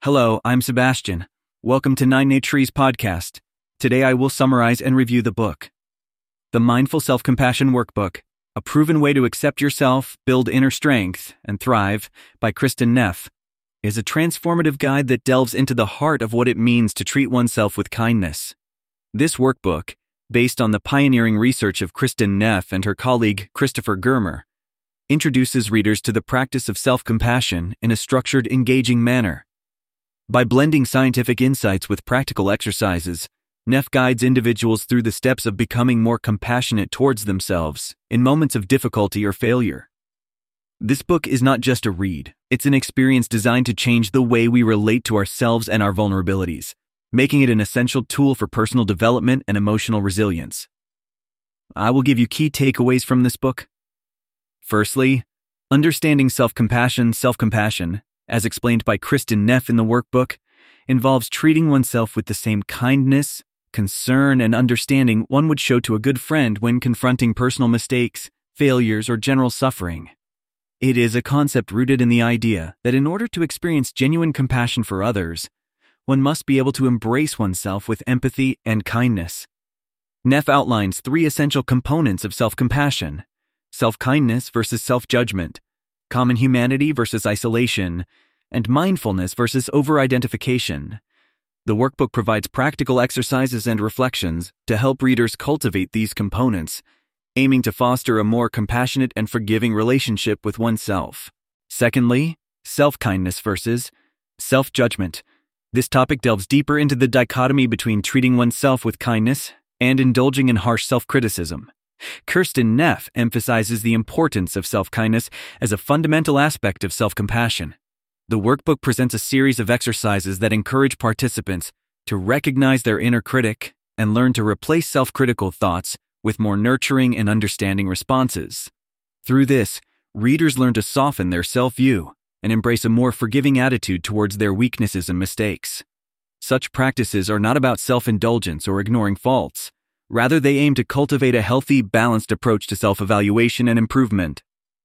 Hello, I'm Sebastian. Welcome to 9 Trees podcast. Today I will summarize and review the book. The Mindful Self-Compassion Workbook, A Proven Way to Accept Yourself, Build Inner Strength, and Thrive by Kristin Neff, is a transformative guide that delves into the heart of what it means to treat oneself with kindness. This workbook, based on the pioneering research of Kristin Neff and her colleague Christopher Germer, introduces readers to the practice of self-compassion in a structured, engaging manner. By blending scientific insights with practical exercises, Neff guides individuals through the steps of becoming more compassionate towards themselves in moments of difficulty or failure. This book is not just a read, it's an experience designed to change the way we relate to ourselves and our vulnerabilities, making it an essential tool for personal development and emotional resilience. I will give you key takeaways from this book. Firstly, understanding self-compassion, as explained by Kristin Neff in the workbook, involves treating oneself with the same kindness, concern, and understanding one would show to a good friend when confronting personal mistakes, failures, or general suffering. It is a concept rooted in the idea that in order to experience genuine compassion for others, one must be able to embrace oneself with empathy and kindness. Neff outlines 3 essential components of self-compassion: self-kindness versus self-judgment, common humanity versus isolation, and mindfulness versus over-identification. The workbook provides practical exercises and reflections to help readers cultivate these components, aiming to foster a more compassionate and forgiving relationship with oneself. Secondly, self-kindness versus self-judgment. This topic delves deeper into the dichotomy between treating oneself with kindness and indulging in harsh self-criticism. Kristin Neff emphasizes the importance of self-kindness as a fundamental aspect of self-compassion. The workbook presents a series of exercises that encourage participants to recognize their inner critic and learn to replace self-critical thoughts with more nurturing and understanding responses. Through this, readers learn to soften their self-view and embrace a more forgiving attitude towards their weaknesses and mistakes. Such practices are not about self-indulgence or ignoring faults. Rather, they aim to cultivate a healthy, balanced approach to self-evaluation and improvement.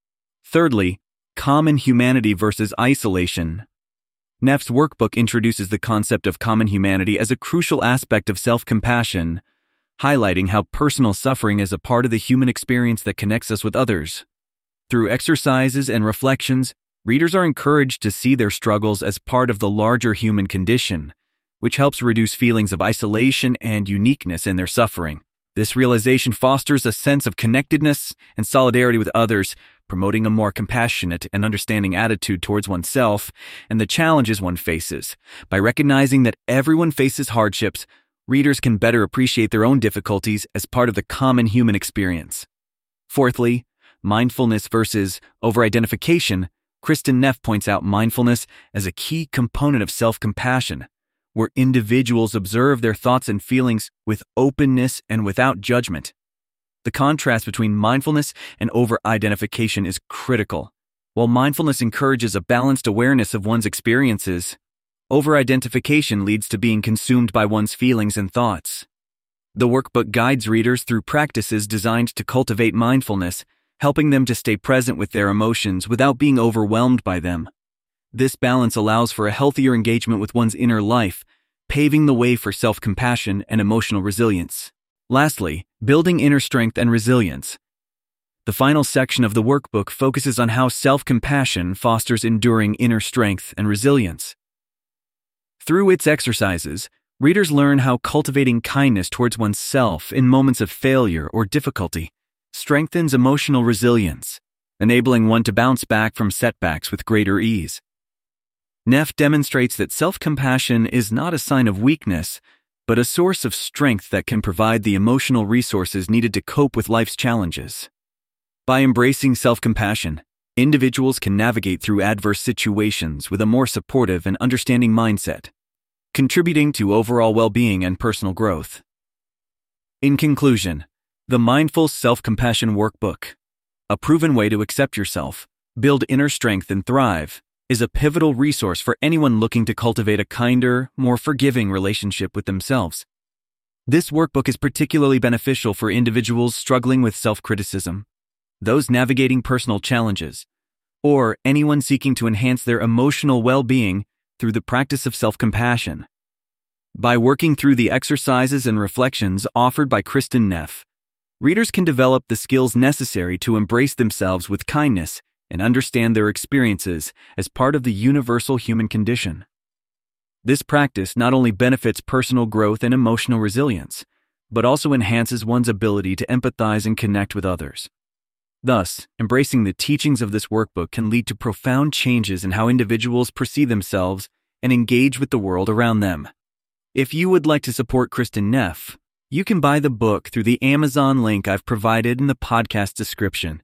Thirdly, common humanity versus isolation. Neff's workbook introduces the concept of common humanity as a crucial aspect of self-compassion, highlighting how personal suffering is a part of the human experience that connects us with others. Through exercises and reflections, readers are encouraged to see their struggles as part of the larger human condition, which helps reduce feelings of isolation and uniqueness in their suffering. This realization fosters a sense of connectedness and solidarity with others, promoting a more compassionate and understanding attitude towards oneself and the challenges one faces. By recognizing that everyone faces hardships, readers can better appreciate their own difficulties as part of the common human experience. Fourthly, mindfulness versus over-identification. Kristin Neff points out mindfulness as a key component of self-compassion, where individuals observe their thoughts and feelings with openness and without judgment. The contrast between mindfulness and over-identification is critical. While mindfulness encourages a balanced awareness of one's experiences, over-identification leads to being consumed by one's feelings and thoughts. The workbook guides readers through practices designed to cultivate mindfulness, helping them to stay present with their emotions without being overwhelmed by them. This balance allows for a healthier engagement with one's inner life, paving the way for self-compassion and emotional resilience. Lastly, building inner strength and resilience. The final section of the workbook focuses on how self-compassion fosters enduring inner strength and resilience. Through its exercises, readers learn how cultivating kindness towards oneself in moments of failure or difficulty strengthens emotional resilience, enabling one to bounce back from setbacks with greater ease. Neff demonstrates that self-compassion is not a sign of weakness, but a source of strength that can provide the emotional resources needed to cope with life's challenges. By embracing self-compassion, individuals can navigate through adverse situations with a more supportive and understanding mindset, contributing to overall well-being and personal growth. In conclusion, the Mindful Self-Compassion Workbook, A Proven Way to Accept Yourself, Build Inner Strength, and Thrive, is a pivotal resource for anyone looking to cultivate a kinder, more forgiving relationship with themselves. This workbook is particularly beneficial for individuals struggling with self-criticism, those navigating personal challenges, or anyone seeking to enhance their emotional well-being through the practice of self-compassion. By working through the exercises and reflections offered by Kristin Neff, readers can develop the skills necessary to embrace themselves with kindness and understand their experiences as part of the universal human condition. This practice not only benefits personal growth and emotional resilience, but also enhances one's ability to empathize and connect with others. Thus, embracing the teachings of this workbook can lead to profound changes in how individuals perceive themselves and engage with the world around them. If you would like to support Kristin Neff, you can buy the book through the Amazon link I've provided in the podcast description.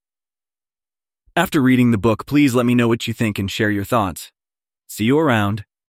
After reading the book, please let me know what you think and share your thoughts. See you around.